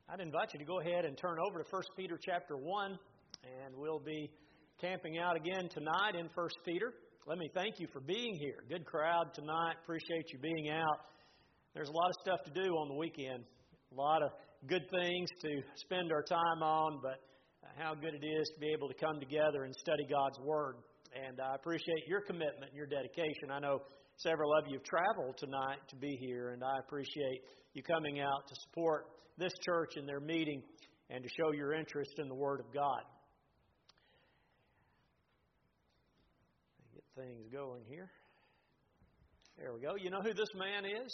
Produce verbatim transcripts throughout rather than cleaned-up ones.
I'd invite you to go ahead and turn over to First Peter chapter one, and we'll be camping out again tonight in First Peter. Let me thank you for being here. Good crowd tonight. Appreciate you being out. There's a lot of stuff to do on the weekend. A lot of good things to spend our time on, but how good it is to be able to come together and study God's Word. And I appreciate your commitment and your dedication. I know several of you have traveled tonight to be here, and I appreciate you coming out to support this church in their meeting and to show your interest in the Word of God. Get things going here. There we go. You know who this man is?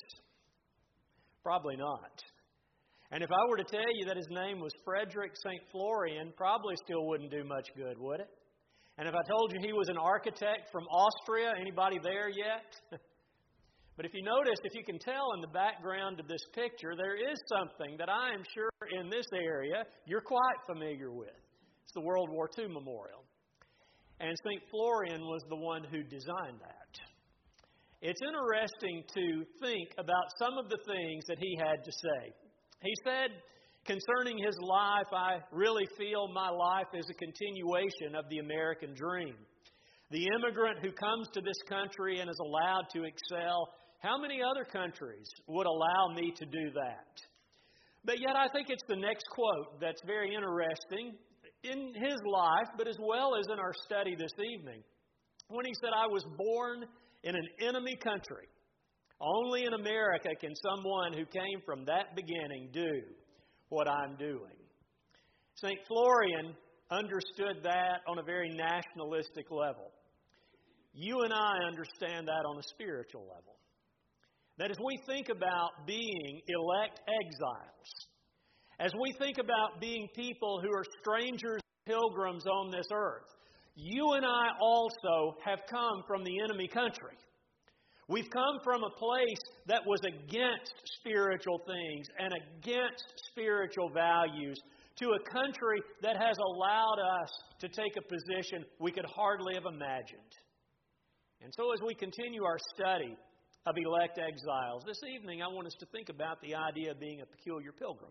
Probably not. And if I were to tell you that his name was Frederick Saint Florian, probably still wouldn't do much good, would it? And if I told you he was an architect from Austria, anybody there yet? But if you notice, if you can tell in the background of this picture, there is something that I am sure in this area you're quite familiar with. It's the World War Two Memorial. And Saint Florian was the one who designed that. It's interesting to think about some of the things that he had to say. He said, concerning his life, I really feel my life is a continuation of the American dream. The immigrant who comes to this country and is allowed to excel, how many other countries would allow me to do that? But yet I think it's the next quote that's very interesting in his life, but as well as in our study this evening, when he said, I was born in an enemy country. Only in America can someone who came from that beginning do what I'm doing. Saint Florian understood that on a very nationalistic level. You and I understand that on a spiritual level. That as we think about being elect exiles, as we think about being people who are strangers and pilgrims on this earth, you and I also have come from the enemy country. We've come from a place that was against spiritual things and against spiritual values to a country that has allowed us to take a position we could hardly have imagined. And so as we continue our study of elect exiles, this evening I want us to think about the idea of being a peculiar pilgrim.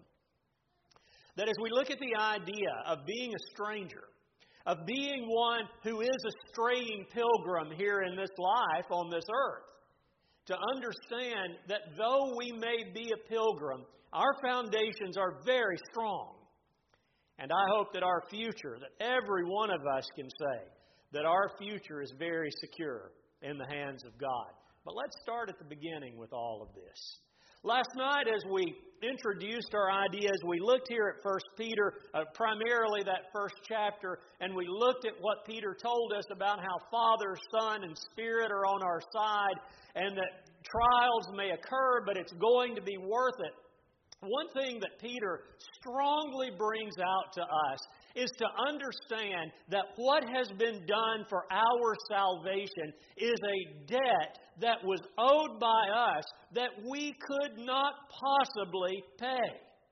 That as we look at the idea of being a stranger, of being one who is a straying pilgrim here in this life on this earth, to understand that though we may be a pilgrim, our foundations are very strong. And I hope that our future, that every one of us can say that our future is very secure in the hands of God. But let's start at the beginning with all of this. Last night as we introduced our ideas, we looked here at First Peter, uh, primarily that first chapter, and we looked at what Peter told us about how Father, Son, and Spirit are on our side, and that trials may occur, but it's going to be worth it. One thing that Peter strongly brings out to us is to understand that what has been done for our salvation is a debt that was owed by us that we could not possibly pay.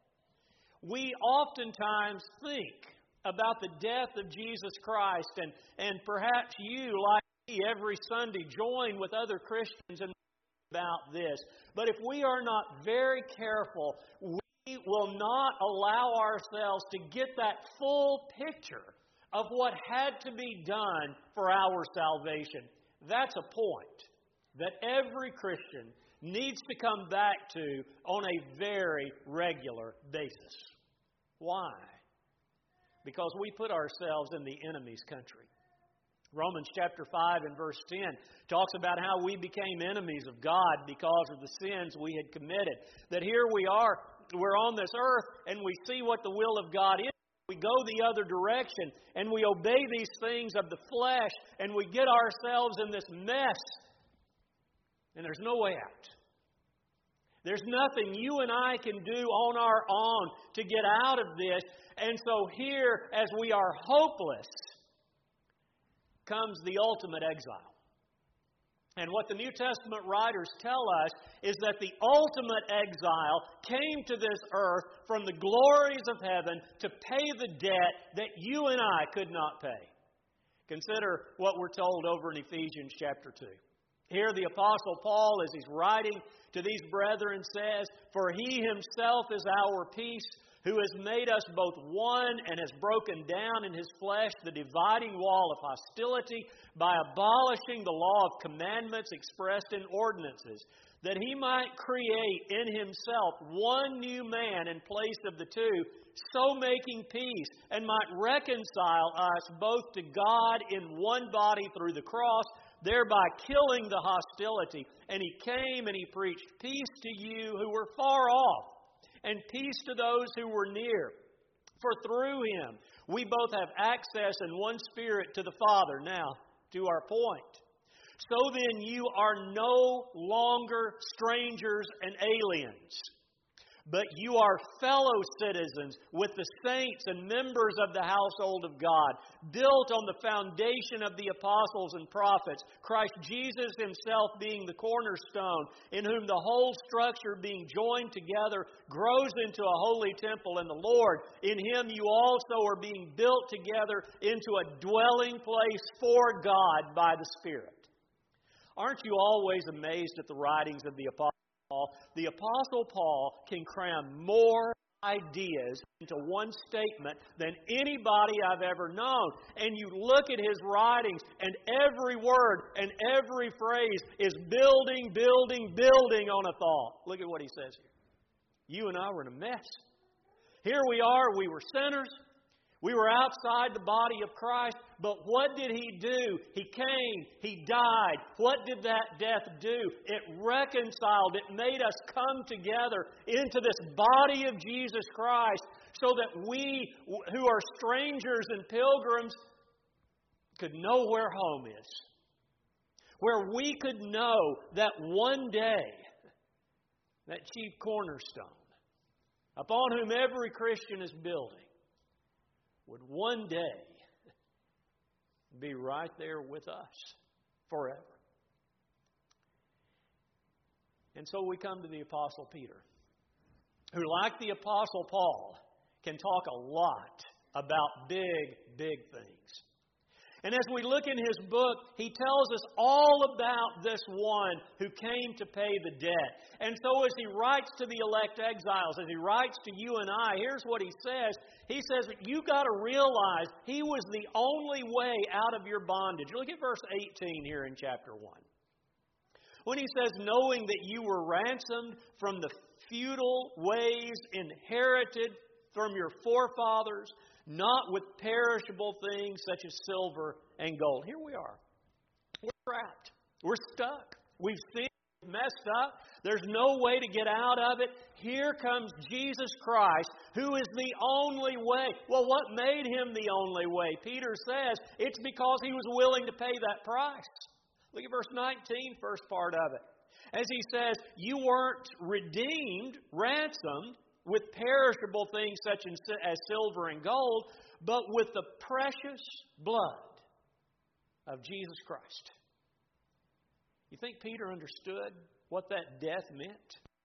We oftentimes think about the death of Jesus Christ, and, and perhaps you, like me, every Sunday join with other Christians in about this. But if we are not very careful, we will not allow ourselves to get that full picture of what had to be done for our salvation. That's a point that every Christian needs to come back to on a very regular basis. Why? Because we put ourselves in the enemy's country. Romans chapter five and verse ten talks about how we became enemies of God because of the sins we had committed. That here we are, we're on this earth, and we see what the will of God is. We go the other direction, and we obey these things of the flesh, and we get ourselves in this mess, and there's no way out. There's nothing you and I can do on our own to get out of this. And so here, as we are hopeless, comes the ultimate exile. And what the New Testament writers tell us is that the ultimate exile came to this earth from the glories of heaven to pay the debt that you and I could not pay. Consider what we're told over in Ephesians chapter two. Here the Apostle Paul, as he's writing to these brethren, says, "For he himself is our peace, who has made us both one and has broken down in His flesh the dividing wall of hostility by abolishing the law of commandments expressed in ordinances, that He might create in Himself one new man in place of the two, so making peace, and might reconcile us both to God in one body through the cross, thereby killing the hostility. And He came and He preached peace to you who were far off, and peace to those who were near. For through Him we both have access in one Spirit to the Father. Now, to our point. So then you are no longer strangers and aliens, but you are fellow citizens with the saints and members of the household of God, built on the foundation of the apostles and prophets, Christ Jesus Himself being the cornerstone, in whom the whole structure being joined together grows into a holy temple in the Lord. In Him you also are being built together into a dwelling place for God by the Spirit. Aren't you always amazed at the writings of the Apostle Paul? The Apostle Paul can cram more ideas into one statement than anybody I've ever known. And you look at his writings, and every word and every phrase is building, building, building on a thought. Look at what he says here. You and I were in a mess. Here we are, we were sinners. We were outside the body of Christ, but what did He do? He came, He died. What did that death do? It reconciled, it made us come together into this body of Jesus Christ so that we who are strangers and pilgrims could know where home is. Where we could know that one day, that chief cornerstone, upon whom every Christian is building, would one day be right there with us forever. And so we come to the Apostle Peter, who, like the Apostle Paul, can talk a lot about big, big things. And as we look in his book, he tells us all about this one who came to pay the debt. And so as he writes to the elect exiles, as he writes to you and I, here's what he says. He says that you've got to realize He was the only way out of your bondage. Look at verse eighteen here in chapter one. When he says, knowing that you were ransomed from the futile ways inherited from your forefathers, not with perishable things such as silver and gold. Here we are. We're trapped. We're stuck. We've sinned. We've messed up. There's no way to get out of it. Here comes Jesus Christ, who is the only way. Well, what made Him the only way? Peter says it's because He was willing to pay that price. Look at verse nineteen, first part of it. As he says, you weren't redeemed, ransomed, with perishable things such as silver and gold, but with the precious blood of Jesus Christ. You think Peter understood what that death meant?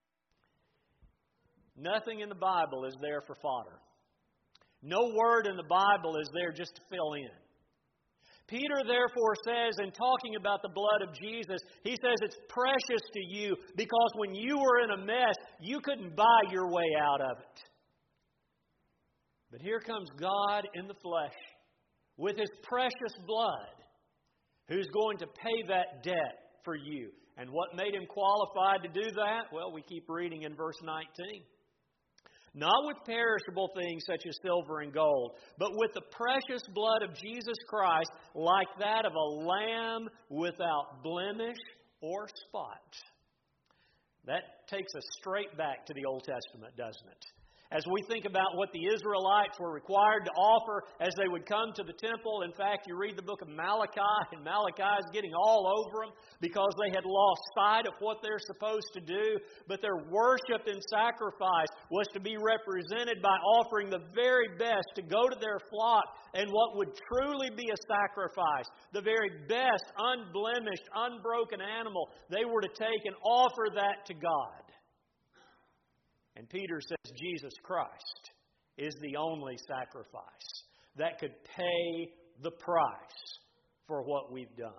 Nothing in the Bible is there for fodder. No word in the Bible is there just to fill in. Peter therefore says, in talking about the blood of Jesus, he says it's precious to you because when you were in a mess, you couldn't buy your way out of it. But here comes God in the flesh with His precious blood, who's going to pay that debt for you. And what made Him qualified to do that? Well, we keep reading in verse nineteen. Not with perishable things such as silver and gold, but with the precious blood of Jesus Christ, like that of a lamb without blemish or spot. That takes us straight back to the Old Testament, doesn't it? As we think about what the Israelites were required to offer as they would come to the temple. In fact, you read the book of Malachi, and Malachi is getting all over them because they had lost sight of what they're supposed to do. But their worship and sacrifice was to be represented by offering the very best to go to their flock and what would truly be a sacrifice. The very best, unblemished, unbroken animal they were to take and offer that to God. And Peter says Jesus Christ is the only sacrifice that could pay the price for what we've done.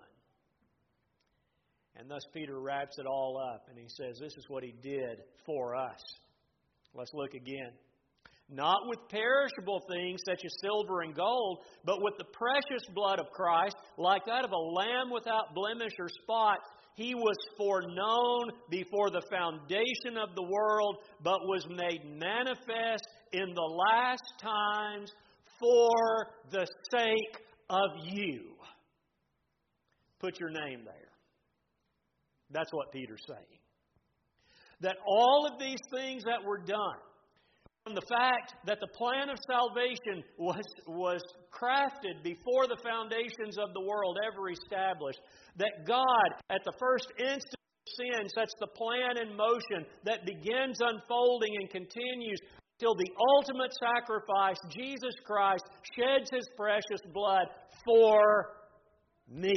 And thus Peter wraps it all up and he says this is what He did for us. Let's look again. not with perishable things such as silver and gold, but with the precious blood of Christ, like that of a lamb without blemish or spot. He was foreknown before the foundation of the world, but was made manifest in the last times for the sake of you. Put your name there. That's what Peter's saying. That all of these things that were done, from the fact that the plan of salvation was, was crafted before the foundations of the world ever established, that God, at the first instant of sin, sets the plan in motion that begins unfolding and continues till the ultimate sacrifice, Jesus Christ, sheds His precious blood for me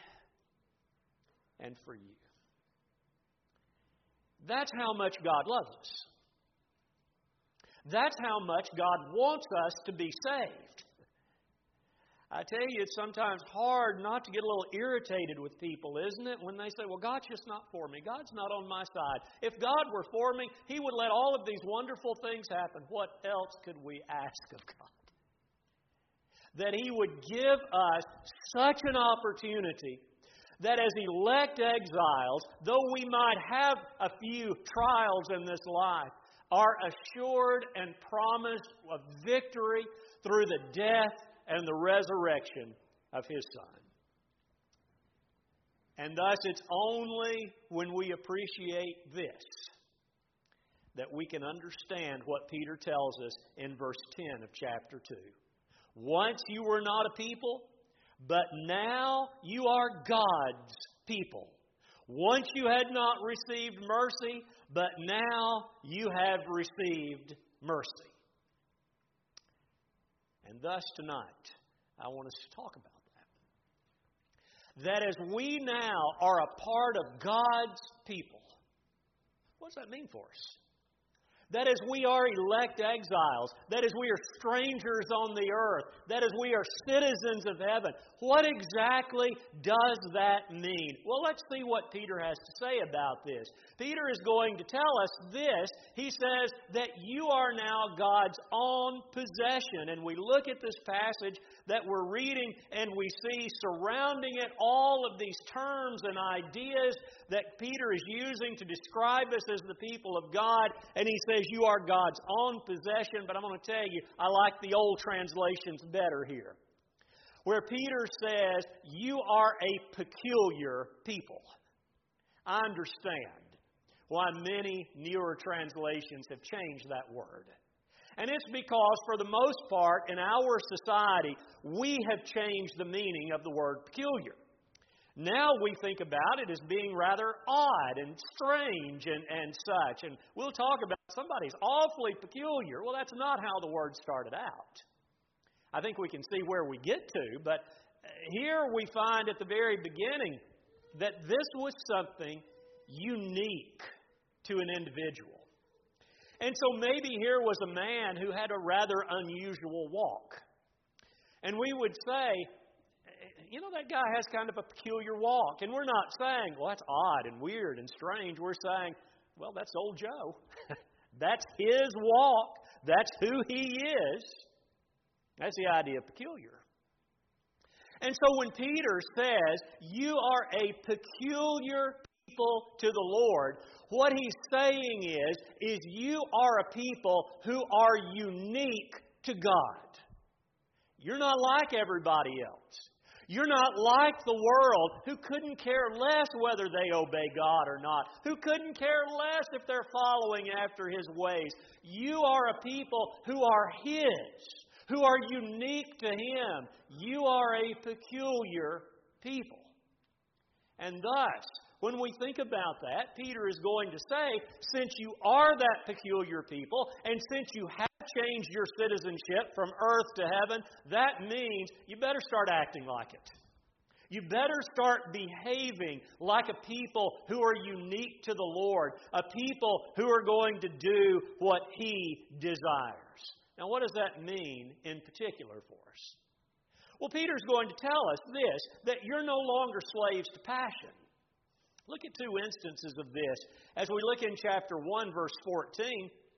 and for you. That's how much God loves us. That's how much God wants us to be saved. I tell you, it's sometimes hard not to get a little irritated with people, isn't it? When they say, well, God's just not for me. God's not on my side. If God were for me, He would let all of these wonderful things happen. What else could we ask of God? That He would give us such an opportunity that as elect exiles, though we might have a few trials in this life, are assured and promised of victory through the death and the resurrection of His Son. And thus it's only when we appreciate this that we can understand what Peter tells us in verse ten of chapter two. Once you were not a people, but now you are God's people. Once you had not received mercy, but now you have received mercy. And thus tonight, I want us to talk about that. That as we now are a part of God's people, what does that mean for us? That as we are elect exiles, that as we are strangers on the earth, that as we are citizens of heaven, what exactly does that mean? Well, let's see what Peter has to say about this. Peter is going to tell us this. He says that you are now God's own possession. And we look at this passage that we're reading and we see surrounding it all of these terms and ideas that Peter is using to describe us as the people of God. And he says you are God's own possession. But I'm going to tell you, I like the old translations better here, where Peter says you are a peculiar people. I understand why many newer translations have changed that word. And it's because, for the most part, in our society, we have changed the meaning of the word peculiar. Now we think about it as being rather odd and strange and, and such. And we'll talk about somebody's awfully peculiar. Well, that's not how the word started out. I think we can see where we get to, but here we find at the very beginning that this was something unique to an individual. And so maybe here was a man who had a rather unusual walk. And we would say, you know, that guy has kind of a peculiar walk. And we're not saying, well, that's odd and weird and strange. We're saying, well, that's old Joe. That's his walk. That's who he is. That's the idea of peculiar. And so when Peter says, you are a peculiar people to the Lord, what he's saying is, is you are a people who are unique to God. You're not like everybody else. You're not like the world who couldn't care less whether they obey God or not, who couldn't care less if they're following after His ways. You are a people who are His, who are unique to Him. You are a peculiar people. And thus, when we think about that, Peter is going to say, since you are that peculiar people, and since you have changed your citizenship from earth to heaven, that means you better start acting like it. You better start behaving like a people who are unique to the Lord, a people who are going to do what He desires. Now, what does that mean in particular for us? Well, Peter's going to tell us this, that you're no longer slaves to passion. Look at two instances of this. As we look in chapter one, verse fourteen,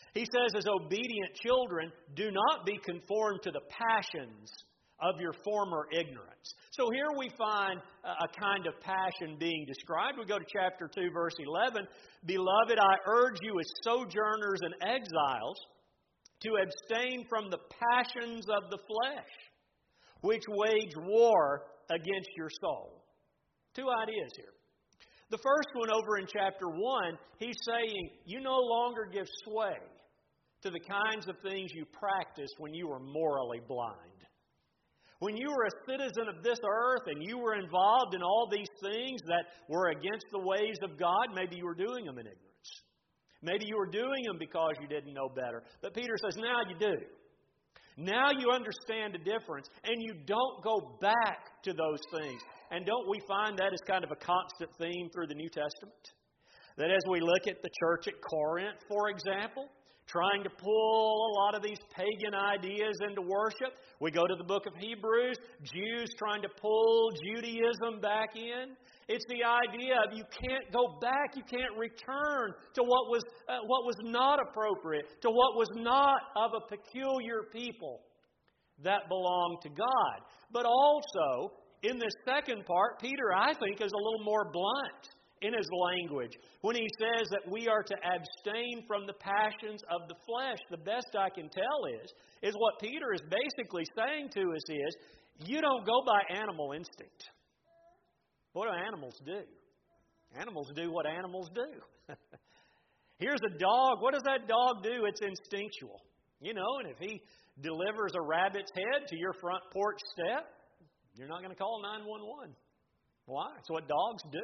He says, as obedient children, do not be conformed to the passions of your former ignorance. So here we find a kind of passion being described. We go to chapter two, verse eleven. Beloved, I urge you as sojourners and exiles to abstain from the passions of the flesh, which wage war against your soul. Two ideas here. The first one over in chapter one, he's saying, you no longer give sway to the kinds of things you practiced when you were morally blind. When you were a citizen of this earth and you were involved in all these things that were against the ways of God, maybe you were doing them in ignorance. Maybe you were doing them because you didn't know better. But Peter says, now you do. Now you understand the difference, and you don't go back to those things. And don't we find that as kind of a constant theme through the New Testament? That as we look at the church at Corinth, for example, trying to pull a lot of these pagan ideas into worship. We go to the book of Hebrews, Jews trying to pull Judaism back in. It's the idea of you can't go back, you can't return to what was uh, what was not appropriate, to what was not of a peculiar people that belonged to God. But also, in this second part, Peter, I think, is a little more blunt in his language when he says that we are to abstain from the passions of the flesh. The best I can tell is, is what Peter is basically saying to us is, you don't go by animal instinct. What do animals do? Animals do what animals do. Here's a dog. What does that dog do? It's instinctual. You know, and if he delivers a rabbit's head to your front porch step, you're not going to call nine one one. Why? It's what dogs do.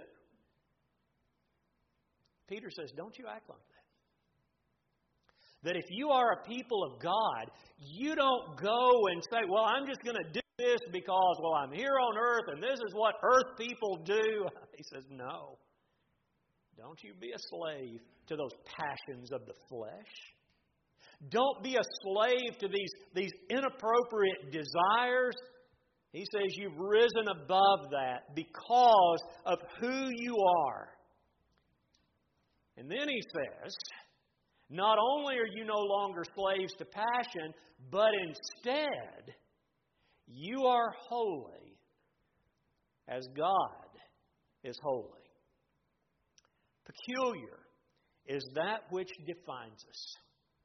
Peter says, don't you act like that. That if you are a people of God, you don't go and say, well, I'm just going to do this because, well, I'm here on earth and this is what earth people do. He says, no. Don't you be a slave to those passions of the flesh. Don't be a slave to these, these inappropriate desires. He says you've risen above that because of who you are. And then he says, not only are you no longer slaves to passion, but instead, you are holy as God is holy. Peculiar is that which defines us.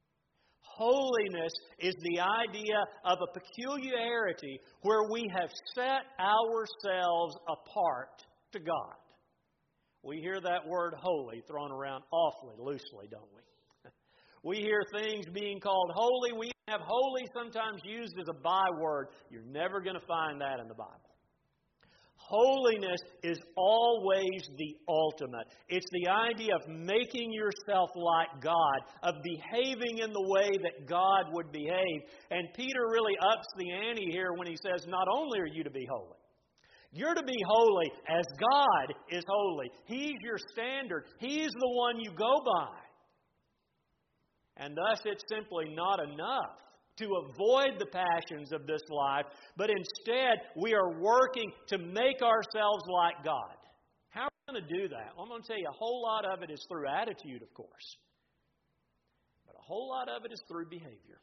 Holiness is the idea of a peculiarity where we have set ourselves apart to God. We hear that word holy thrown around awfully loosely, don't we? We hear things being called holy. We have holy sometimes used as a byword. You're never going to find that in the Bible. Holiness is always the ultimate. It's the idea of making yourself like God, of behaving in the way that God would behave. And Peter really ups the ante here when he says, not only are you to be holy, you're to be holy as God is holy. He's your standard. He's the one you go by. And thus it's simply not enough to avoid the passions of this life, but instead we are working to make ourselves like God. How are we going to do that? Well, I'm going to tell you, a whole lot of it is through attitude, of course. But a whole lot of it is through behavior.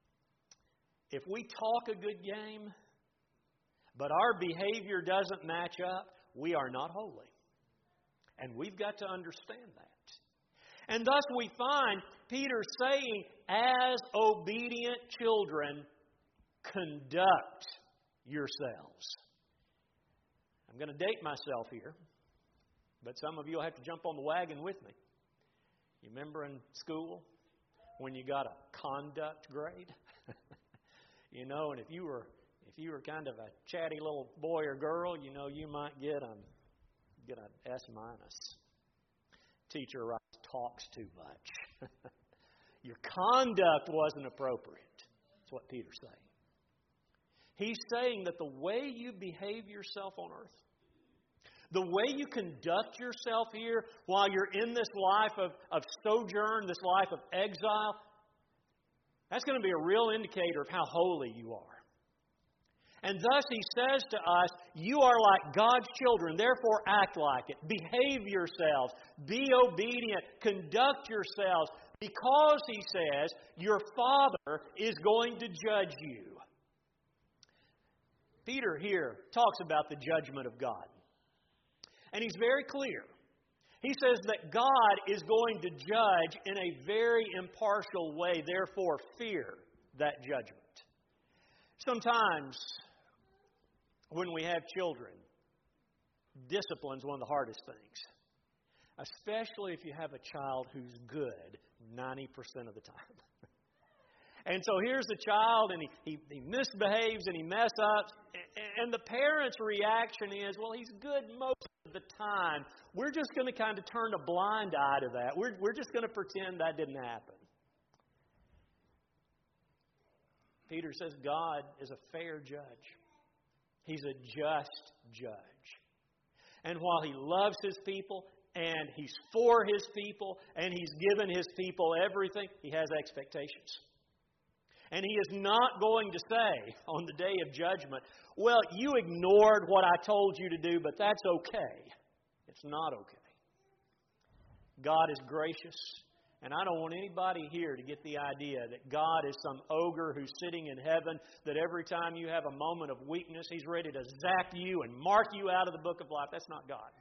If we talk a good game, but our behavior doesn't match up, we are not holy. And we've got to understand that. And thus we find Peter saying, as obedient children, conduct yourselves. I'm going to date myself here, but some of you will have to jump on the wagon with me. You remember in school when you got a conduct grade? You know, and if you were if you were kind of a chatty little boy or girl, you know, you might get a get an S minus. Teacher writes, talks too much. Your conduct wasn't appropriate. That's what Peter's saying. He's saying that the way you behave yourself on earth, the way you conduct yourself here while you're in this life of, of sojourn, this life of exile, that's going to be a real indicator of how holy you are. And thus he says to us, You are like God's children, therefore act like it. Behave yourselves. Be obedient. Conduct yourselves. Because, he says, your Father is going to judge you. Peter here talks about the judgment of God. And he's very clear. He says that God is going to judge in a very impartial way. Therefore, fear that judgment. Sometimes, when we have children, discipline's one of the hardest things. Especially if you have a child who's good ninety percent of the time. And so here's the child, and he, he, he misbehaves and he mess ups. And the parent's reaction is, well, he's good most of the time. We're just going to kind of turn a blind eye to that. We're, we're just going to pretend that didn't happen. Peter says God is a fair judge. He's a just judge. And while He loves His people, and He's for His people, and He's given His people everything, He has expectations. And He is not going to say on the day of judgment, well, you ignored what I told you to do, but that's okay. It's not okay. God is gracious. And I don't want anybody here to get the idea that God is some ogre who's sitting in heaven, that every time you have a moment of weakness, He's ready to zap you and mark you out of the book of life. That's not God.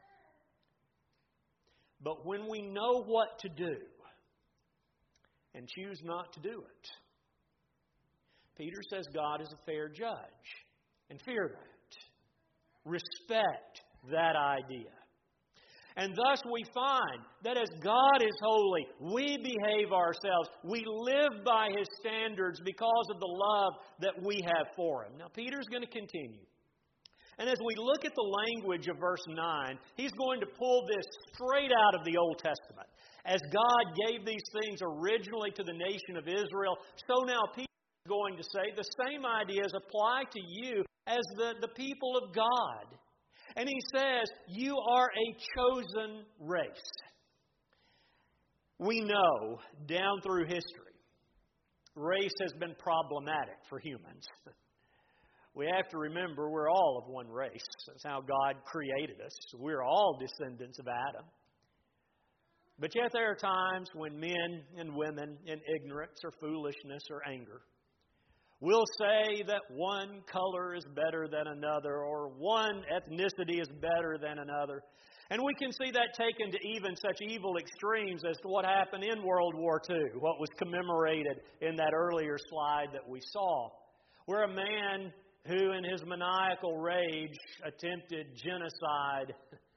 But when we know what to do and choose not to do it, Peter says God is a fair judge. And fear that. Respect that idea. And thus we find that as God is holy, we behave ourselves. We live by His standards because of the love that we have for Him. Now Peter's going to continue. And as we look at the language of verse nine, he's going to pull this straight out of the Old Testament. As God gave these things originally to the nation of Israel, so now Peter going to say the same ideas apply to you as the, the people of God. And he says, you are a chosen race. We know down through history, race has been problematic for humans. We have to remember we're all of one race. That's how God created us. We're all descendants of Adam. But yet there are times when men and women in ignorance or foolishness or anger will say that one color is better than another or one ethnicity is better than another. And we can see that taken to even such evil extremes as to what happened in World War Two, what was commemorated in that earlier slide that we saw, where a man who in his maniacal rage attempted genocide.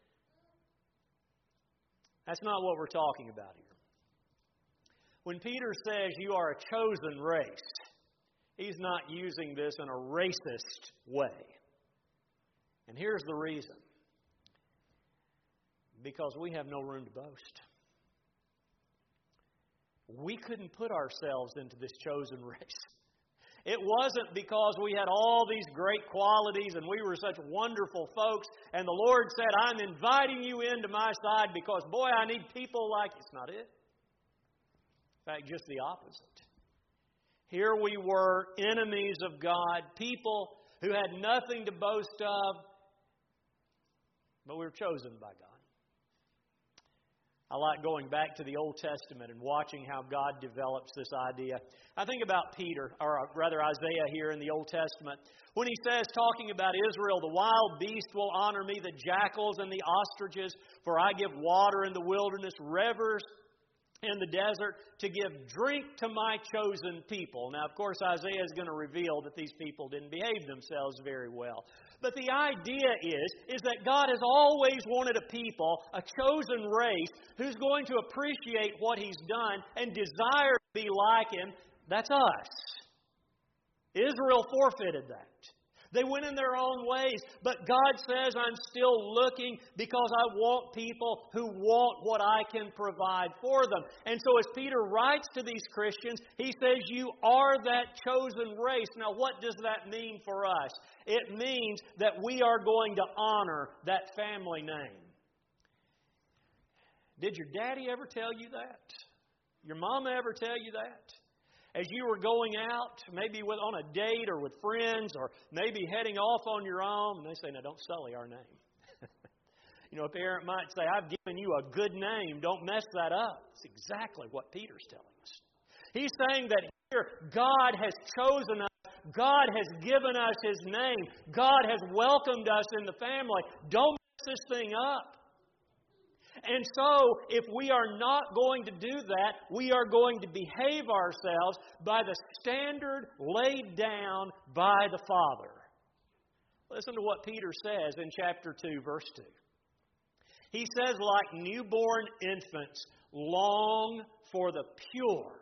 That's not what we're talking about here. When Peter says you are a chosen race, he's not using this in a racist way. And here's the reason. Because we have no room to boast. We couldn't put ourselves into this chosen race. It wasn't because we had all these great qualities and we were such wonderful folks and the Lord said, I'm inviting you into my side because, boy, I need people like you. It's not it. In fact, just the opposite. Here we were, enemies of God, people who had nothing to boast of, but we were chosen by God. I like going back to the Old Testament and watching how God develops this idea. I think about Peter, or rather Isaiah here in the Old Testament, when he says, talking about Israel, the wild beast will honor me, the jackals and the ostriches, for I give water in the wilderness, rivers in the desert, to give drink to my chosen people. Now, of course, Isaiah is going to reveal that these people didn't behave themselves very well. But the idea is, is that God has always wanted a people, a chosen race, who's going to appreciate what He's done and desire to be like Him. That's us. Israel forfeited that. They went in their own ways. But God says, I'm still looking because I want people who want what I can provide for them. And so as Peter writes to these Christians, he says, you are that chosen race. Now, what does that mean for us? It means that we are going to honor that family name. Did your daddy ever tell you that? Your mama ever tell you that? As you were going out, maybe with, on a date or with friends, or maybe heading off on your own, and they say, now don't sully our name. You know, a parent might say, I've given you a good name, don't mess that up. It's exactly what Peter's telling us. He's saying that here, God has chosen us. God has given us His name. God has welcomed us in the family. Don't mess this thing up. And so, if we are not going to do that, we are going to behave ourselves by the standard laid down by the Father. Listen to what Peter says in chapter two, verse two. He says, like newborn infants, long for the pure,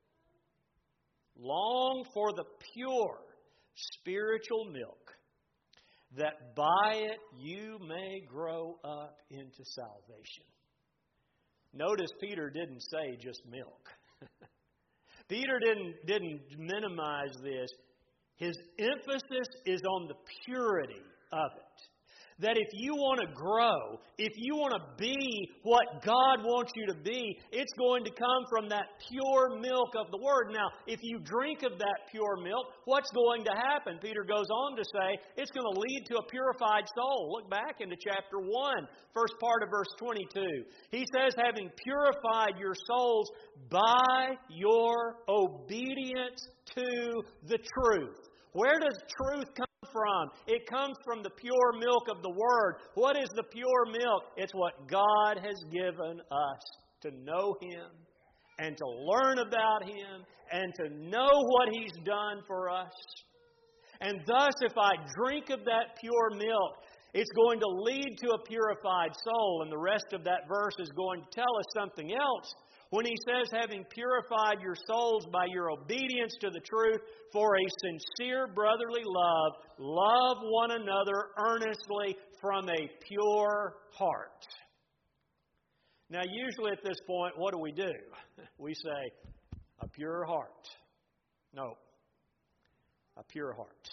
long for the pure spiritual milk, that by it you may grow up into salvation. Notice Peter didn't say just milk. Peter didn't, didn't minimize this. His emphasis is on the purity of it. That if you want to grow, if you want to be what God wants you to be, it's going to come from that pure milk of the Word. Now, if you drink of that pure milk, what's going to happen? Peter goes on to say, it's going to lead to a purified soul. Look back into chapter one, first part of verse twenty-two. He says, having purified your souls by your obedience to the truth. Where does truth come from? It comes from the pure milk of the Word. What is the pure milk? It's what God has given us to know Him and to learn about Him and to know what He's done for us. And thus, if I drink of that pure milk, it's going to lead to a purified soul. And the rest of that verse is going to tell us something else. When he says, having purified your souls by your obedience to the truth for a sincere brotherly love, love one another earnestly from a pure heart. Now, usually at this point, what do we do? We say, a pure heart. No, a pure heart.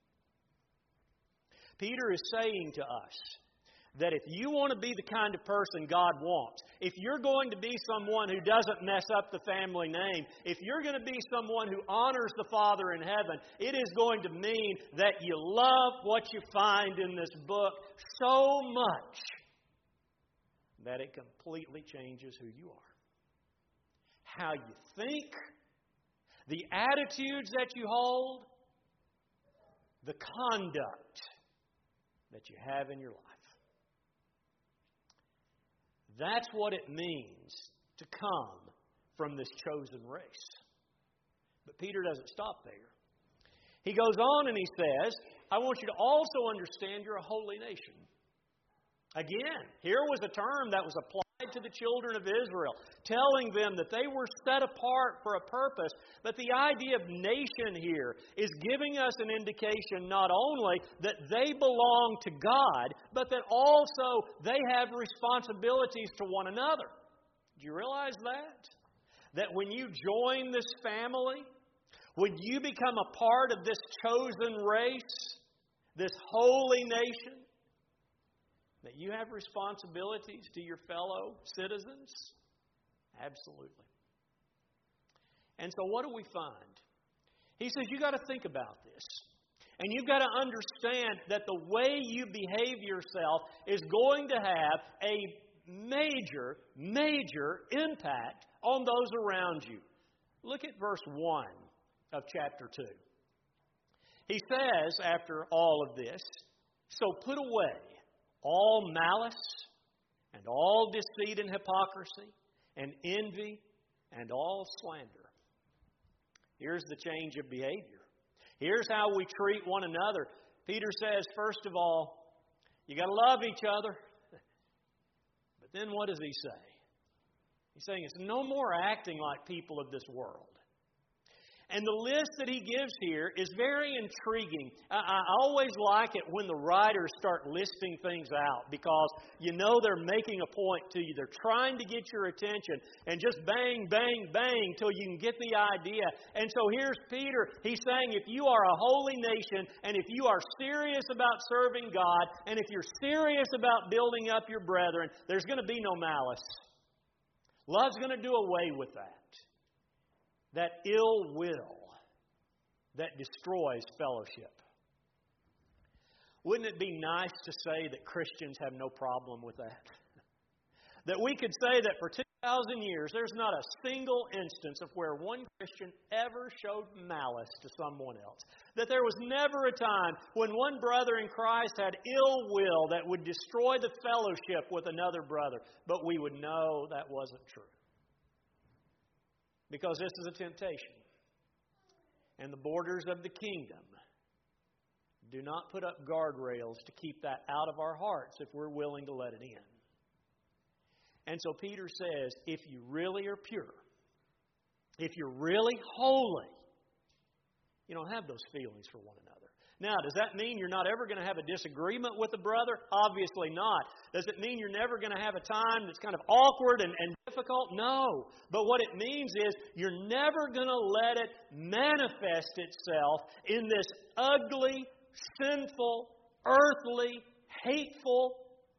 Peter is saying to us, that if you want to be the kind of person God wants, if you're going to be someone who doesn't mess up the family name, if you're going to be someone who honors the Father in heaven, it is going to mean that you love what you find in this book so much that it completely changes who you are. How you think, the attitudes that you hold, the conduct that you have in your life. That's what it means to come from this chosen race. But Peter doesn't stop there. He goes on and he says, I want you to also understand you're a holy nation. Again, here was a term that was applied to the children of Israel, telling them that they were set apart for a purpose. But the idea of nation here is giving us an indication not only that they belong to God, but that also they have responsibilities to one another. Do you realize that? That when you join this family, when you become a part of this chosen race, this holy nation, that you have responsibilities to your fellow citizens? Absolutely. And so what do we find? He says you've got to think about this. And you've got to understand that the way you behave yourself is going to have a major, major impact on those around you. Look at verse one of chapter two. He says, after all of this, so put away all malice, and all deceit and hypocrisy, and envy, and all slander. Here's the change of behavior. Here's how we treat one another. Peter says, first of all, you got to love each other. But then what does he say? He's saying it's no more acting like people of this world. And the list that he gives here is very intriguing. I, I always like it when the writers start listing things out because you know they're making a point to you. They're trying to get your attention and just bang, bang, bang till you can get the idea. And so here's Peter. He's saying if you are a holy nation and if you are serious about serving God and if you're serious about building up your brethren, there's going to be no malice. Love's going to do away with that. that ill will that destroys fellowship. Wouldn't it be nice to say that Christians have no problem with that? That we could say that for two thousand years, there's not a single instance of where one Christian ever showed malice to someone else. That there was never a time when one brother in Christ had ill will that would destroy the fellowship with another brother. But we would know that wasn't true. Because this is a temptation. And the borders of the kingdom do not put up guardrails to keep that out of our hearts if we're willing to let it in. And so Peter says, if you really are pure, if you're really holy, you don't have those feelings for one another. Now, does that mean you're not ever going to have a disagreement with a brother? Obviously not. Does it mean you're never going to have a time that's kind of awkward and, and difficult? No. But what it means is you're never going to let it manifest itself in this ugly, sinful, earthly, hateful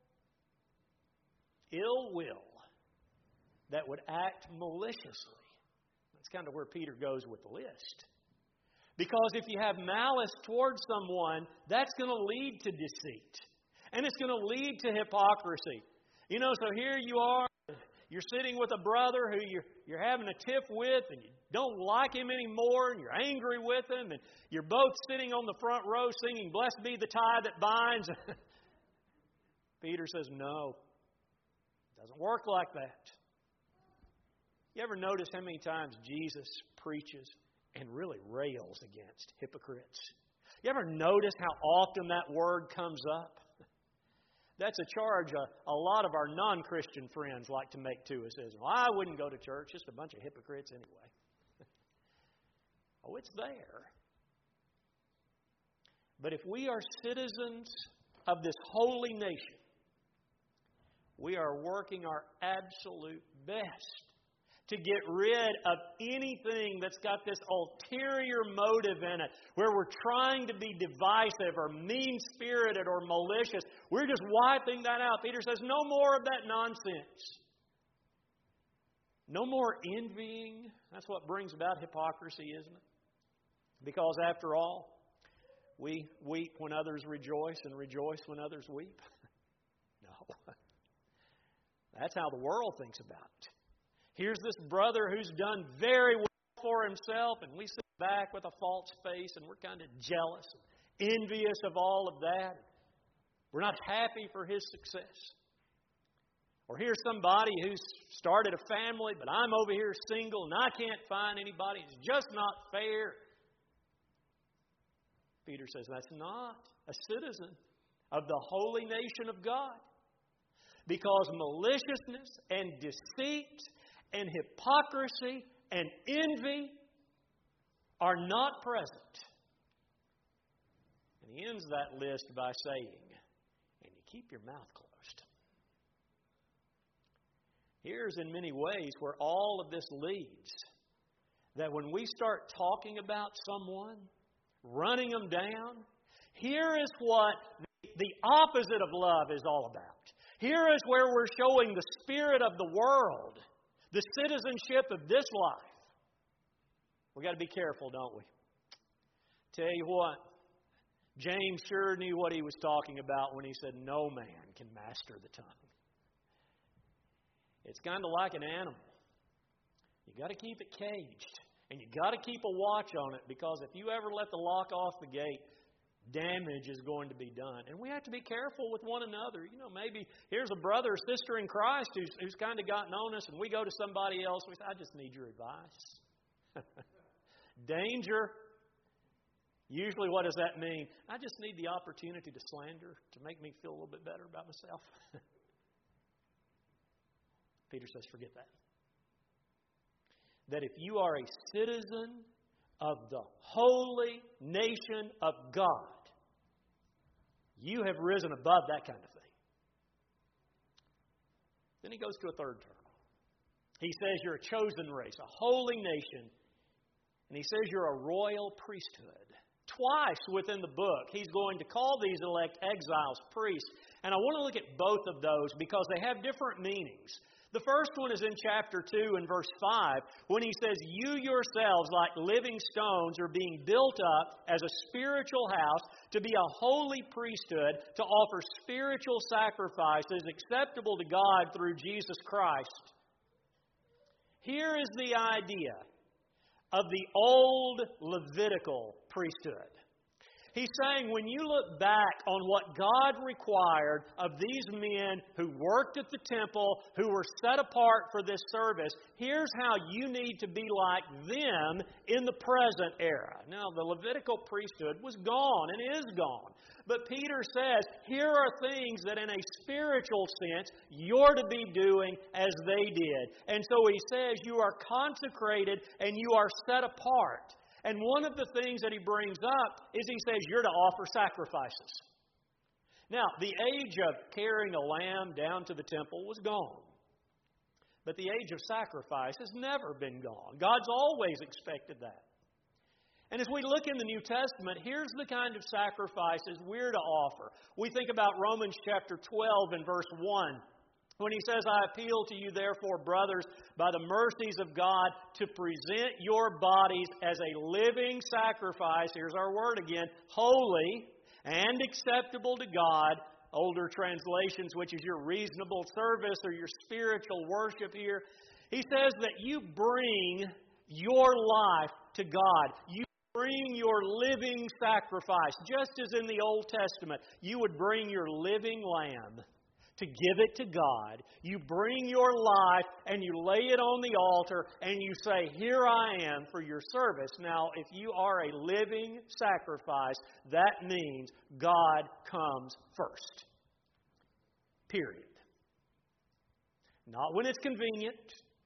ill will that would act maliciously. That's kind of where Peter goes with the list. Because if you have malice towards someone, that's going to lead to deceit. And it's going to lead to hypocrisy. You know, so here you are, you're sitting with a brother who you're, you're having a tiff with, and you don't like him anymore, and you're angry with him, and you're both sitting on the front row singing, "Blessed be the tie that binds." Peter says, no. Doesn't work like that. You ever notice how many times Jesus preaches and really rails against hypocrites? You ever notice how often that word comes up? That's a charge a, a lot of our non-Christian friends like to make to us. Is, well, I wouldn't go to church, just a bunch of hypocrites anyway. Oh, it's there. But if we are citizens of this holy nation, we are working our absolute best to get rid of anything that's got this ulterior motive in it, where we're trying to be divisive or mean-spirited or malicious. We're just wiping that out. Peter says, no more of that nonsense. No more envying. That's what brings about hypocrisy, isn't it? Because after all, we weep when others rejoice and rejoice when others weep. No. That's how the world thinks about it. Here's this brother who's done very well for himself, and we sit back with a false face, and we're kind of jealous and envious of all of that. We're not happy for his success. Or here's somebody who's started a family, but I'm over here single, and I can't find anybody. It's just not fair. Peter says that's not a citizen of the holy nation of God. Because maliciousness and deceit and hypocrisy and envy are not present. And he ends that list by saying, and you keep your mouth closed. Here's in many ways where all of this leads. That when we start talking about someone, running them down, here is what the opposite of love is all about. Here is where we're showing the spirit of the world, the citizenship of this life. We've got to be careful, don't we? Tell you what, James sure knew what he was talking about when he said, no man can master the tongue. It's kind of like an animal. You've got to keep it caged. And you've got to keep a watch on it, because if you ever let the lock off the gate, damage is going to be done. And we have to be careful with one another. You know, maybe here's a brother or sister in Christ who's, who's kind of gotten on us, and we go to somebody else. We say, I just need your advice. Danger. Usually what does that mean? I just need the opportunity to slander, to make me feel a little bit better about myself. Peter says, forget that. That if you are a citizen of the holy nation of God, you have risen above that kind of thing. Then he goes to a third term. He says you're a chosen race, a holy nation, and he says you're a royal priesthood. Twice within the book, he's going to call these elect exiles priests. And I want to look at both of those because they have different meanings. The first one is in chapter two and verse five, when he says, "You yourselves, like living stones, are being built up as a spiritual house to be a holy priesthood, to offer spiritual sacrifices acceptable to God through Jesus Christ." Here is the idea of the old Levitical priesthood. He's saying when you look back on what God required of these men who worked at the temple, who were set apart for this service, here's how you need to be like them in the present era. Now, the Levitical priesthood was gone and is gone. But Peter says, here are things that in a spiritual sense you're to be doing as they did. And so he says you are consecrated and you are set apart. And one of the things that he brings up is he says you're to offer sacrifices. Now, the age of carrying a lamb down to the temple was gone. But the age of sacrifice has never been gone. God's always expected that. And as we look in the New Testament, here's the kind of sacrifices we're to offer. We think about Romans chapter twelve and verse one. When he says, "I appeal to you, therefore, brothers, by the mercies of God, to present your bodies as a living sacrifice," here's our word again, "holy and acceptable to God." Older translations, which is your reasonable service or your spiritual worship here. He says that you bring your life to God. You bring your living sacrifice. Just as in the Old Testament, you would bring your living lamb to give it to God. You bring your life and you lay it on the altar and you say, "Here I am for your service." Now, if you are a living sacrifice, that means God comes first. Period. Not when it's convenient.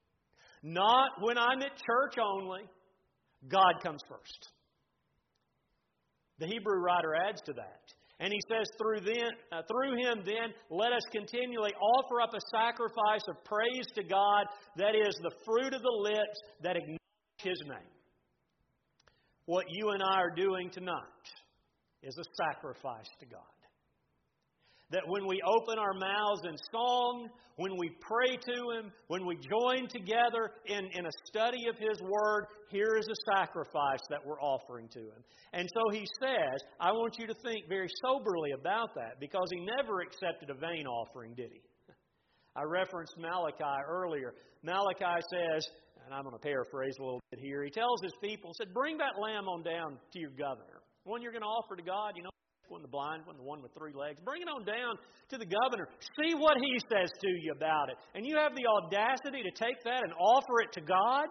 Not when I'm at church only. God comes first. The Hebrew writer adds to that. And he says, through, then, uh, through him then, let us continually offer up a sacrifice of praise to God, that is the fruit of the lips that acknowledge His name. What you and I are doing tonight is a sacrifice to God. That when we open our mouths in song, when we pray to Him, when we join together in, in a study of His Word, here is a sacrifice that we're offering to Him. And so He says, I want you to think very soberly about that, because He never accepted a vain offering, did He? I referenced Malachi earlier. Malachi says, and I'm going to paraphrase a little bit here, he tells his people, said, bring that lamb on down to your governor. The one you're going to offer to God, you know, one the blind one, the one with three legs. Bring it on down to the governor. See what he says to you about it. And you have the audacity to take that and offer it to God?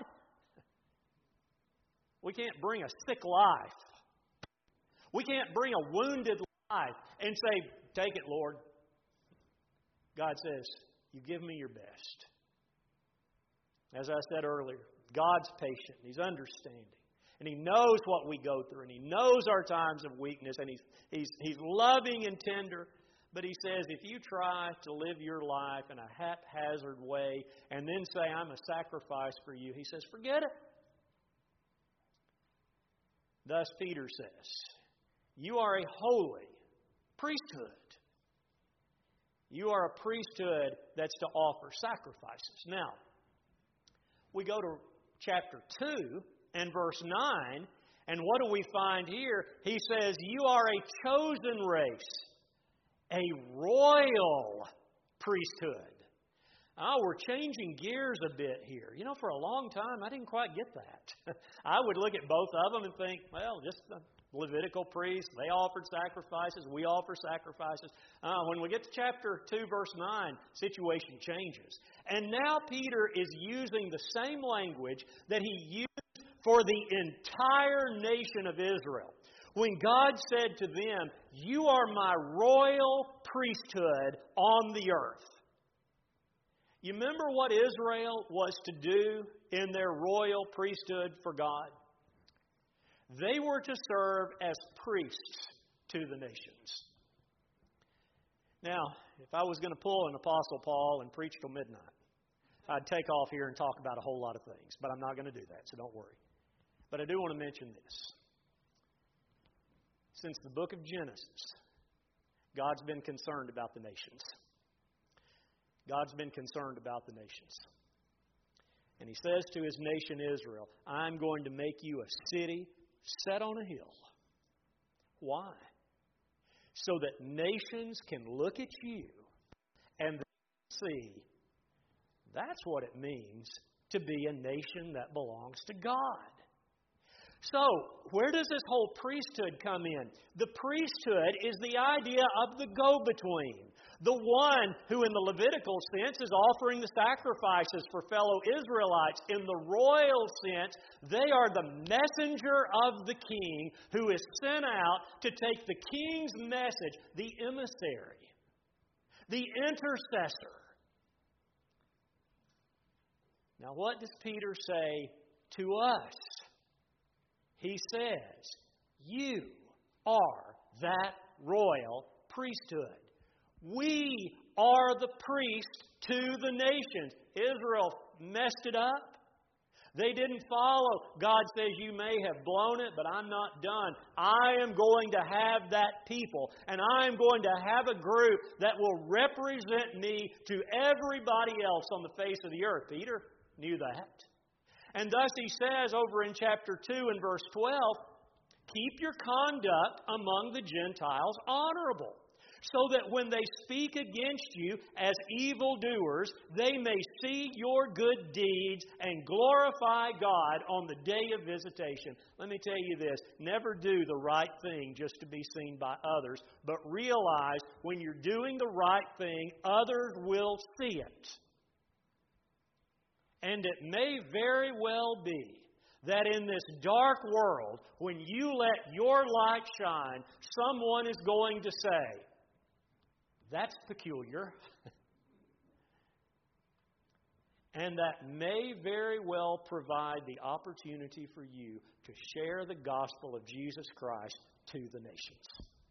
We can't bring a sick life. We can't bring a wounded life and say, take it, Lord. God says, you give me your best. As I said earlier, God's patient. He's understanding. And He knows what we go through. And He knows our times of weakness. And He's, he's, he's loving and tender. But He says, if you try to live your life in a haphazard way and then say, I'm a sacrifice for you, He says, forget it. Thus Peter says, you are a holy priesthood. You are a priesthood that's to offer sacrifices. Now, we go to chapter two and verse nine, and what do we find here? He says, you are a chosen race, a royal priesthood. Oh, we're changing gears a bit here. You know, for a long time, I didn't quite get that. I would look at both of them and think, well, just the Levitical priests, they offered sacrifices, we offer sacrifices. Uh, when we get to chapter two, verse nine, situation changes. And now Peter is using the same language that he used for the entire nation of Israel. When God said to them, you are my royal priesthood on the earth. You remember what Israel was to do in their royal priesthood for God? They were to serve as priests to the nations. Now, if I was going to pull an Apostle Paul and preach till midnight, I'd take off here and talk about a whole lot of things, but I'm not going to do that, so don't worry. But I do want to mention this. Since the book of Genesis, God's been concerned about the nations. God's been concerned about the nations. And He says to His nation Israel, I'm going to make you a city set on a hill. Why? So that nations can look at you and see that's what it means to be a nation that belongs to God. So, where does this whole priesthood come in? The priesthood is the idea of the go-between. The one who in the Levitical sense is offering the sacrifices for fellow Israelites. In the royal sense, they are the messenger of the king who is sent out to take the king's message, the emissary, the intercessor. Now what does Peter say to us? He says, you are that royal priesthood. We are the priest to the nations. Israel messed it up. They didn't follow. God says, you may have blown it, but I'm not done. I am going to have that people, and I am going to have a group that will represent me to everybody else on the face of the earth. Peter knew that. And thus he says over in chapter two and verse twelve, keep your conduct among the Gentiles honorable, so that when they speak against you as evildoers, they may see your good deeds and glorify God on the day of visitation. Let me tell you this, never do the right thing just to be seen by others, but realize when you're doing the right thing, others will see it. And it may very well be that in this dark world, when you let your light shine, someone is going to say, that's peculiar. And that may very well provide the opportunity for you to share the gospel of Jesus Christ to the nations.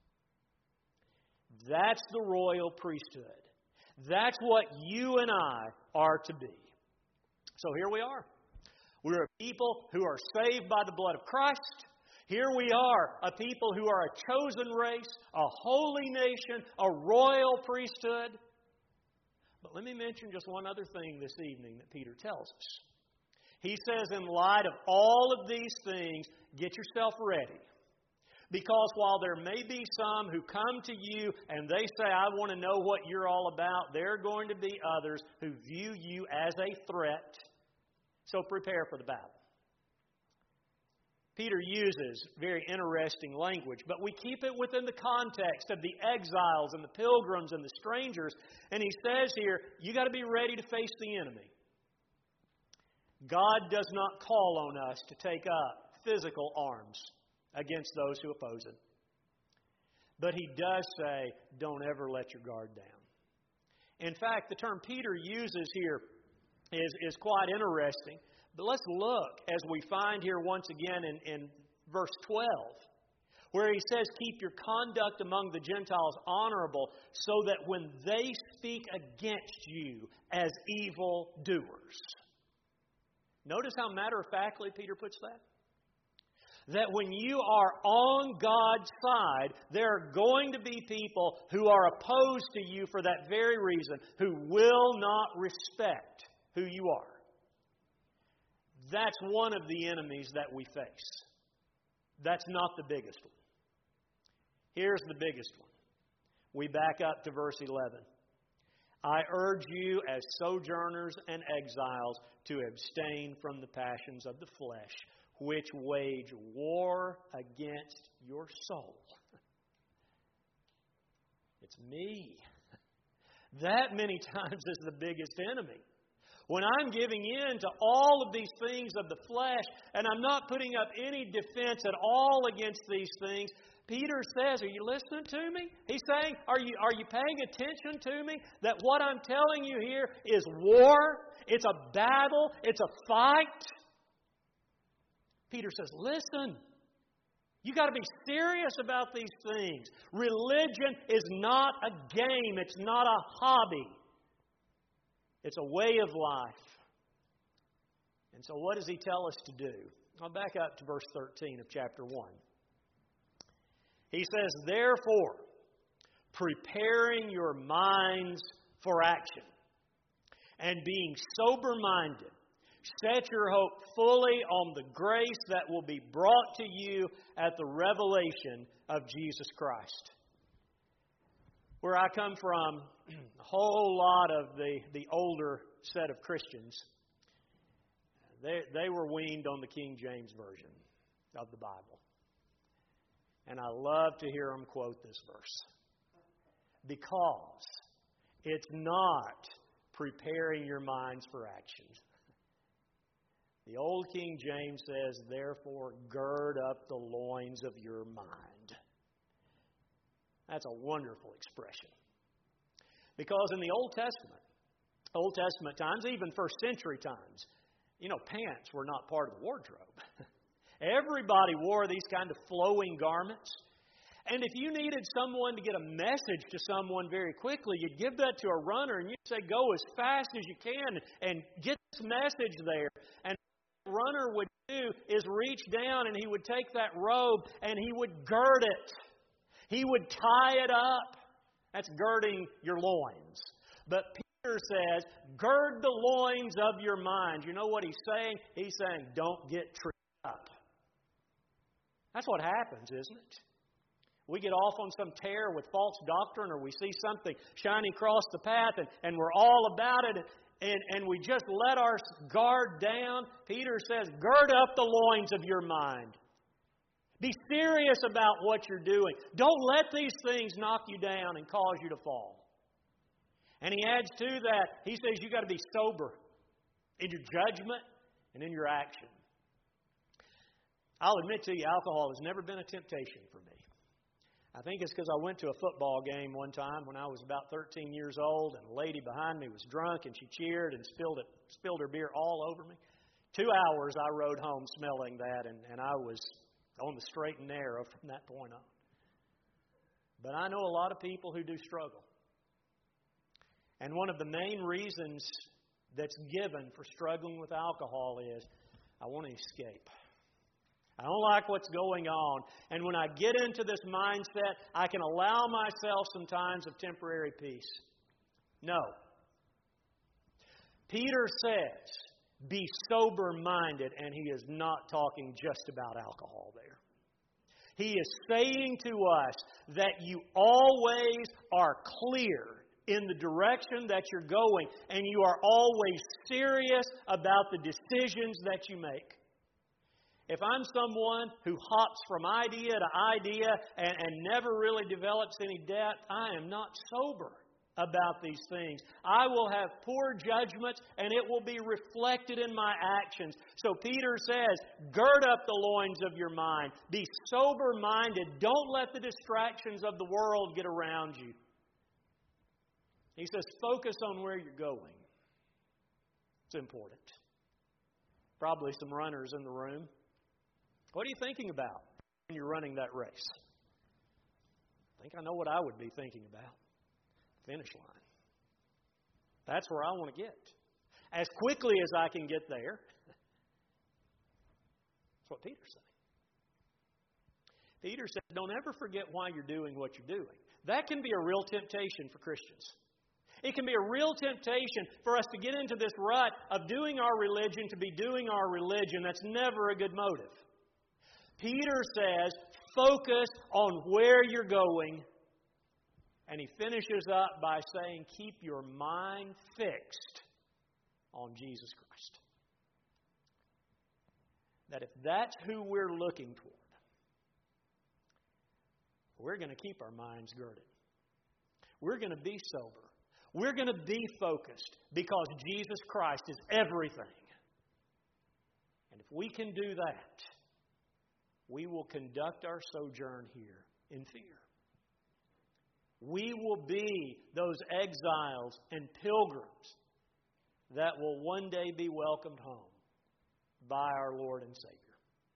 That's the royal priesthood. That's what you and I are to be. So here we are. We're a people who are saved by the blood of Christ. Here we are, a people who are a chosen race, a holy nation, a royal priesthood. But let me mention just one other thing this evening that Peter tells us. He says, in light of all of these things, get yourself ready. Because while there may be some who come to you and they say, I want to know what you're all about, there are going to be others who view you as a threat. So prepare for the battle. Peter uses very interesting language, but we keep it within the context of the exiles and the pilgrims and the strangers. And he says here, you got to be ready to face the enemy. God does not call on us to take up physical arms against those who oppose Him. But He does say, don't ever let your guard down. In fact, the term Peter uses here is, is quite interesting. But let's look as we find here once again in, in verse twelve, where he says, keep your conduct among the Gentiles honorable, so that when they speak against you as evil doers. Notice how matter-of-factly Peter puts that? That when you are on God's side, there are going to be people who are opposed to you for that very reason, who will not respect who you are. That's one of the enemies that we face. That's not the biggest one. Here's the biggest one. We back up to verse eleven. I urge you as sojourners and exiles to abstain from the passions of the flesh, which wage war against your soul. It's me. That many times is the biggest enemy. When I'm giving in to all of these things of the flesh, and I'm not putting up any defense at all against these things, Peter says, are you listening to me? He's saying, are you, are you paying attention to me? That what I'm telling you here is war. It's a battle. It's a fight. Peter says, listen, you got to be serious about these things. Religion is not a game. It's not a hobby. It's a way of life. And so what does he tell us to do? I'll back up to verse thirteen of chapter one. He says, therefore, preparing your minds for action. and being sober-minded, set your hope fully on the grace that will be brought to you at the revelation of Jesus Christ. Where I come from, a whole lot of the, the older set of Christians, they, they were weaned on the King James Version of the Bible. And I love to hear them quote this verse. Because it's not preparing your minds for action. The old King James says, therefore, gird up the loins of your mind. That's a wonderful expression. Because in the Old Testament, Old Testament times, even first century times, you know, pants were not part of the wardrobe. Everybody wore these kind of flowing garments. And if you needed someone to get a message to someone very quickly, you'd give that to a runner and you'd say, go as fast as you can and get this message there. And what the runner would do is reach down and he would take that robe and he would gird it. He would tie it up. That's girding your loins. But Peter says, gird the loins of your mind. You know what he's saying? He's saying, don't get tripped up. That's what happens, isn't it? We get off on some tear with false doctrine, or we see something shining across the path, and, and we're all about it, and, and we just let our guard down. Peter says, gird up the loins of your mind. Be serious about what you're doing. Don't let these things knock you down and cause you to fall. And he adds to that, he says you've got to be sober in your judgment and in your action. I'll admit to you, alcohol has never been a temptation for me. I think it's because I went to a football game one time when I was about thirteen years old, and a lady behind me was drunk, and she cheered and spilled it, spilled her beer all over me. Two hours I rode home smelling that, and, and I was on the straight and narrow from that point on. But I know a lot of people who do struggle. And one of the main reasons that's given for struggling with alcohol is, I want to escape. I don't like what's going on. And when I get into this mindset, I can allow myself some times of temporary peace. No. Peter says, be sober-minded, and he is not talking just about alcohol there. He is saying to us that you always are clear in the direction that you're going, and you are always serious about the decisions that you make. If I'm someone who hops from idea to idea and, and never really develops any depth, I am not sober about these things. I will have poor judgments, and it will be reflected in my actions. So Peter says, gird up the loins of your mind. Be sober-minded. Don't let the distractions of the world get around you. He says, focus on where you're going. It's important. Probably some runners in the room. What are you thinking about when you're running that race? I think I know what I would be thinking about. Finish line. That's where I want to get. As quickly as I can get there. That's what Peter's saying. Peter said, don't ever forget why you're doing what you're doing. That can be a real temptation for Christians. It can be a real temptation for us to get into this rut of doing our religion to be doing our religion. That's never a good motive. Peter says, focus on where you're going. And he finishes up by saying, keep your mind fixed on Jesus Christ. That if that's who we're looking toward, we're going to keep our minds girded. We're going to be sober. We're going to be focused because Jesus Christ is everything. And if we can do that, we will conduct our sojourn here in fear. We will be those exiles and pilgrims that will one day be welcomed home by our Lord and Savior.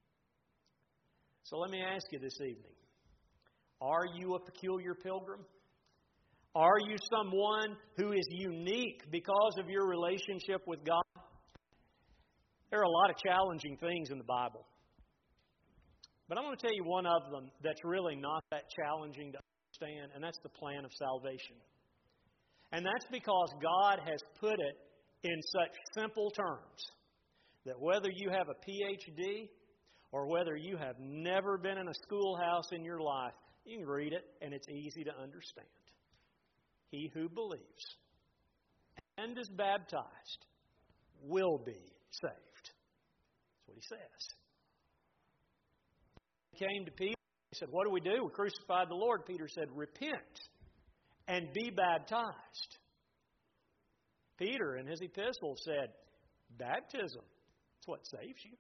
So let me ask you this evening, are you a peculiar pilgrim? Are you someone who is unique because of your relationship with God? There are a lot of challenging things in the Bible. But I'm going to tell you one of them that's really not that challenging to understand, and that's the plan of salvation. And that's because God has put it in such simple terms that whether you have a P H D or whether you have never been in a schoolhouse in your life, you can read it and it's easy to understand. He who believes and is baptized will be saved. That's what he says. He came to Peter. He said, what do we do? We crucified the Lord. Peter said, repent and be baptized. Peter in his epistle said, baptism, that's what saves you.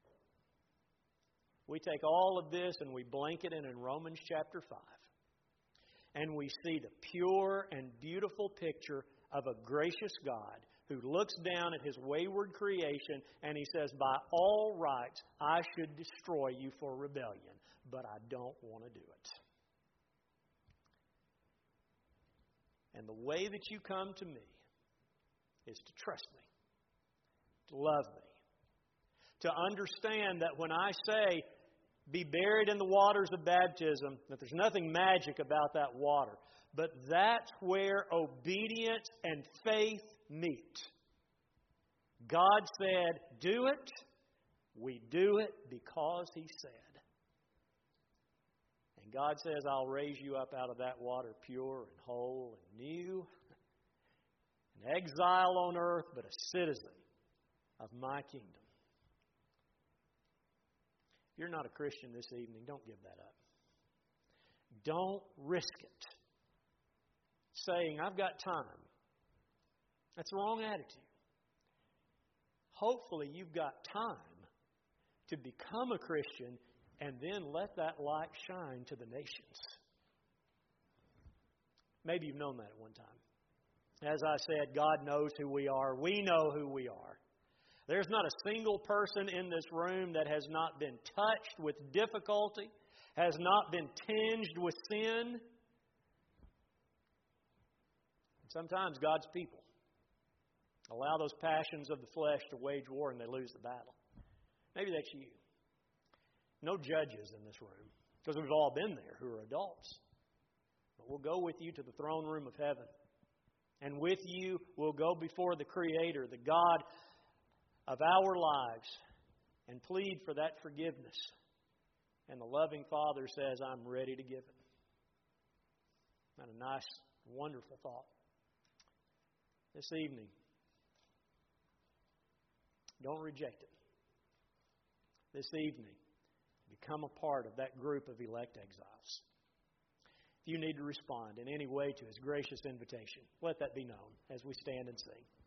We take all of this and we blanket it in Romans chapter five. And we see the pure and beautiful picture of a gracious God who looks down at His wayward creation and He says, by all rights, I should destroy you for rebellion, but I don't want to do it. And the way that you come to me is to trust me, to love me, to understand that when I say, be buried in the waters of baptism, that there's nothing magic about that water. But that's where obedience and faith meet. God said, do it. We do it because He said. And God says, I'll raise you up out of that water pure and whole and new. An exile on earth, but a citizen of my kingdom. If you're not a Christian this evening, don't give that up. Don't risk it. Saying, I've got time. That's the wrong attitude. Hopefully you've got time to become a Christian and then let that light shine to the nations. Maybe you've known that at one time. As I said, God knows who we are. We know who we are. There's not a single person in this room that has not been touched with difficulty, has not been tinged with sin. Sometimes God's people allow those passions of the flesh to wage war and they lose the battle. Maybe that's you. No judges in this room, because we've all been there who are adults. But we'll go with you to the throne room of heaven. And with you, we'll go before the Creator, the God of our lives, and plead for that forgiveness. And the loving Father says, I'm ready to give it. Not a nice, wonderful thought. This evening, don't reject it. This evening, become a part of that group of elect exiles. If you need to respond in any way to His gracious invitation, let that be known as we stand and sing.